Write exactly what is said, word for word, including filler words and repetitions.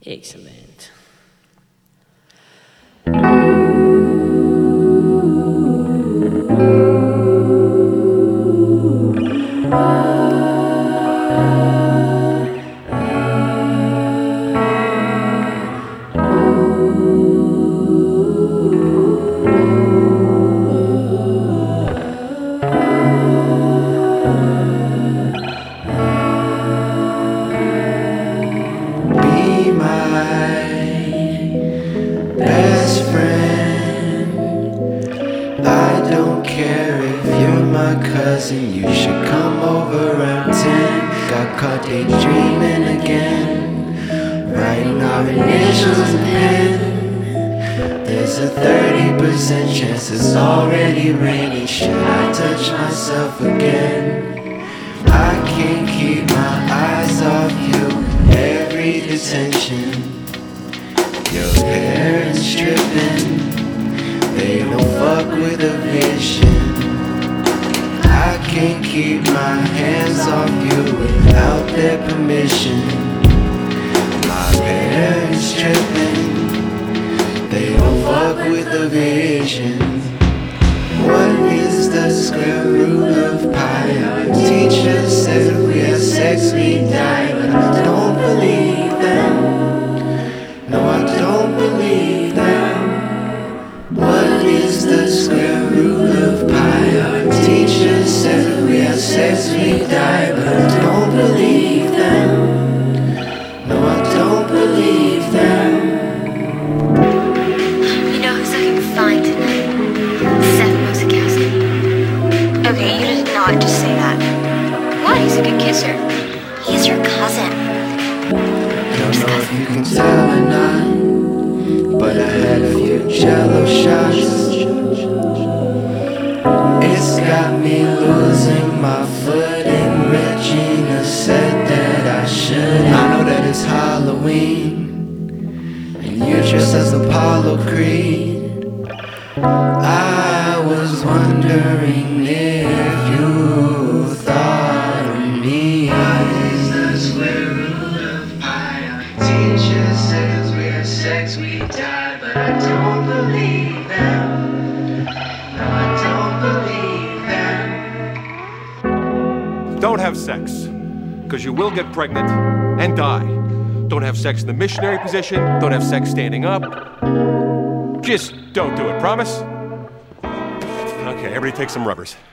Excellent. Best friend, I don't care if you're my cousin. You should come over around ten. Got caught daydreaming again, writing our initials in pen. There's a thirty percent chance it's already raining. Should I touch myself again? I can't keep my eyes off you. Every detention, your parents tripping, they don't fuck with a vision. I can't keep my hands off you without their permission. My parents tripping, they don't fuck with a vision. What is the square root of pi? Our teacher says if we have sex we die, but I don't believe them. No, I don't believe them. What is the square root of pi? Our teacher says if we have sex we die, but I don't believe them. No, I don't believe them. You know who's looking fine tonight? Seth Mosikowski. Okay, you did not just say that. Why? He's a good kisser. He's your cousin. Don't know if you can tell or not, but I had a few jello shots. It's got me losing my footing. Regina said that I should. I know that it's Halloween, and you're dressed as Apollo Creed. I was wondering if you thought of me. What is the square root of pi? Our teacher says we have sex, we die, but I don't believe them. No, I don't believe them. Don't have sex, because you will get pregnant and die. Don't have sex in the missionary position. Don't have sex standing up. Just don't do it, promise? Okay, everybody take some rubbers.